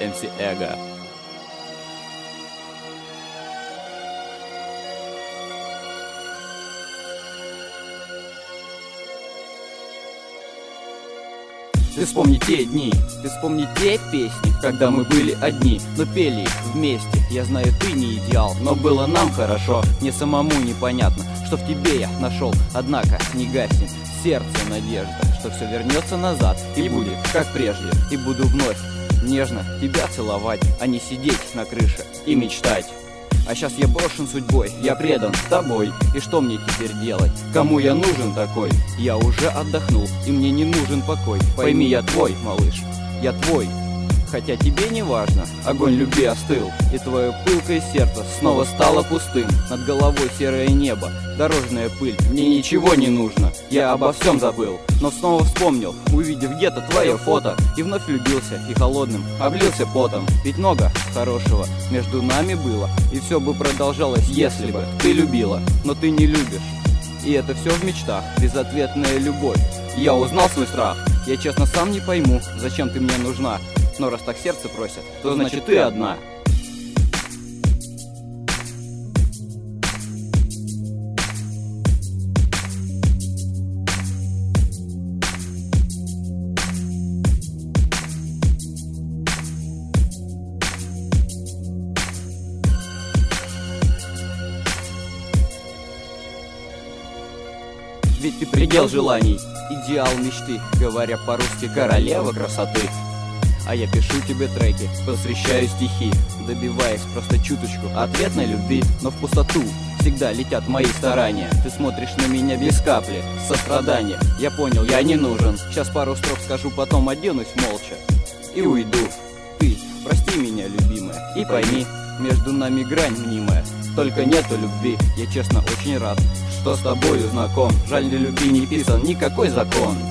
MC Эго. Ты вспомни те дни, ты вспомни те песни, когда мы были одни, но пели их вместе. Я знаю, ты не идеал, но было нам хорошо. Мне самому непонятно, что в тебе я нашел. Однако не гаснет сердце надежда, что все вернется назад и будет как прежде. И буду вновь нежно тебя целовать, а не сидеть на крыше и мечтать. А сейчас я брошен судьбой, я предан тобой. И что мне теперь делать? Кому я нужен такой? Я уже отдохнул, и мне не нужен покой. Пойми, я твой, малыш, я твой. Хотя тебе не важно, огонь любви остыл, и твое пылкое сердце снова стало пустым. Над головой серое небо, дорожная пыль, мне ничего не нужно, я обо всем забыл. Но снова вспомнил, увидев где-то твое фото, и вновь влюбился, и холодным облился потом. Ведь много хорошего между нами было, и все бы продолжалось, если бы ты любила. Но ты не любишь, и это все в мечтах, безответная любовь. Я узнал свой страх, я честно сам не пойму, зачем ты мне нужна. Но раз так сердце просит, то значит ты одна. Ведь ты предел желаний, идеал мечты, говоря по-русски, королева красоты. А я пишу тебе треки, посвящаю стихи, добиваясь просто чуточку ответной любви. Но в пустоту всегда летят мои старания. Ты смотришь на меня без капли сострадания. Я понял, я не нужен. Сейчас пару строк скажу, потом оденусь молча и уйду. Ты прости меня, любимая, и пойми, между нами грань мнимая, только нету любви. Я честно очень рад, что с тобою знаком. Жаль, для любви не писан никакой закон.